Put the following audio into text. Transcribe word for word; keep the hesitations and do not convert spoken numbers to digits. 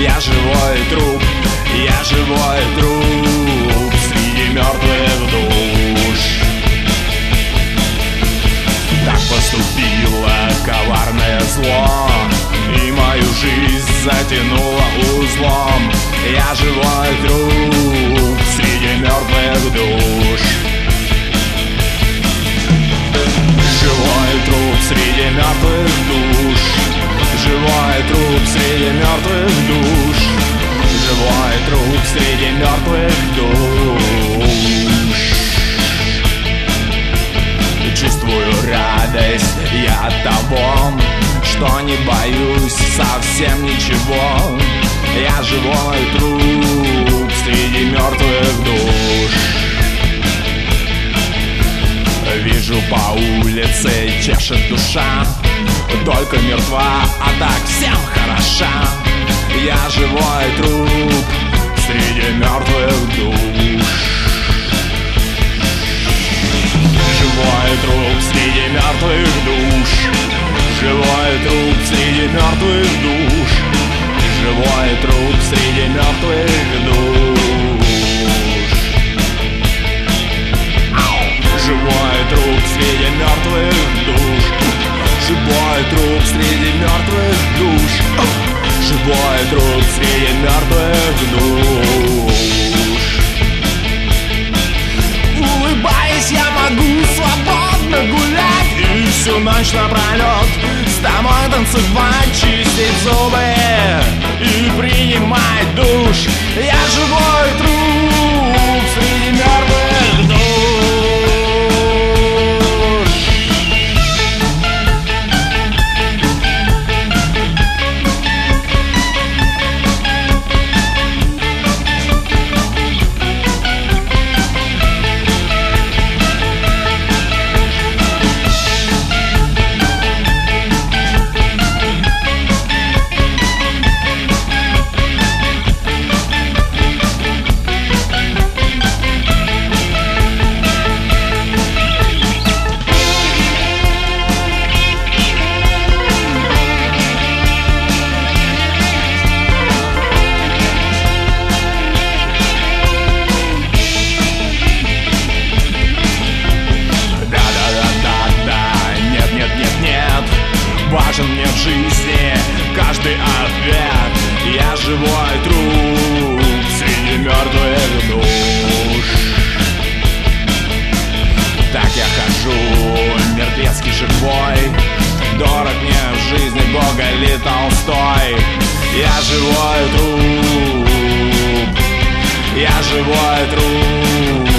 Я живой труп, я живой труп среди мертвых душ. Так поступило коварное зло, и мою жизнь затянуло узлом. Я живой труп среди мертвых душ. Живой труп среди мертвых душ. Живой труп среди мертвых душ. Живой труп среди мертвых душ. Чувствую радость я от того, что не боюсь совсем ничего. Я живой труп среди мертвых душ. Вижу по улице, чешет душа, только мертва, а так всем хороша. Я живой труп среди мертвых душ. Живой труп среди мертвых душ. Живой труп среди мертвых душ. Живой труп среди мертвых душ. Живой труп среди мертвых душ. Живой труп среди мертвых душ. Живой труп среди мертвых душ. Улыбаясь, я могу свободно гулять и всю ночь напролет с тобой танцевать, чистить зубы и принимать душ. Я живой труп среди мертвых душ. Важен мне в жизни каждый ответ. Я живой труп среди мертвых душ. Так я хожу, мертвецкий живой. Дорог мне в жизни Гоголь и Толстой. Я живой труп. Я живой труп.